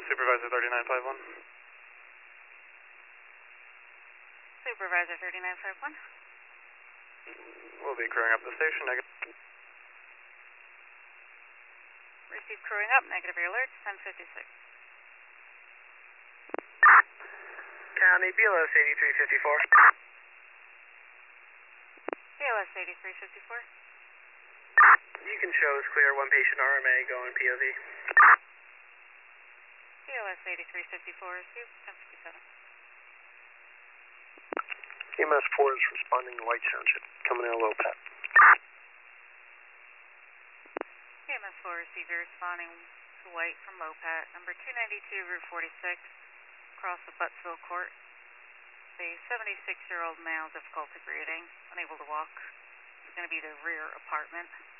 Supervisor 3951. Supervisor 3951. We'll be crewing up the station, negative. Receive crewing up, negative your alert, 1056. County, BLS 8354. BLS 8354. You can show us clear, one patient RMA going POV. BLS 8354, receive 1057. EMS 4 is responding to White Township, coming in a low pat. EMS 4 receiver responding to White from Lopat, number 292, Route 46, across the Buttsville Court. A 76-year-old male, difficulty breathing, unable to walk. He's going to be the rear apartment.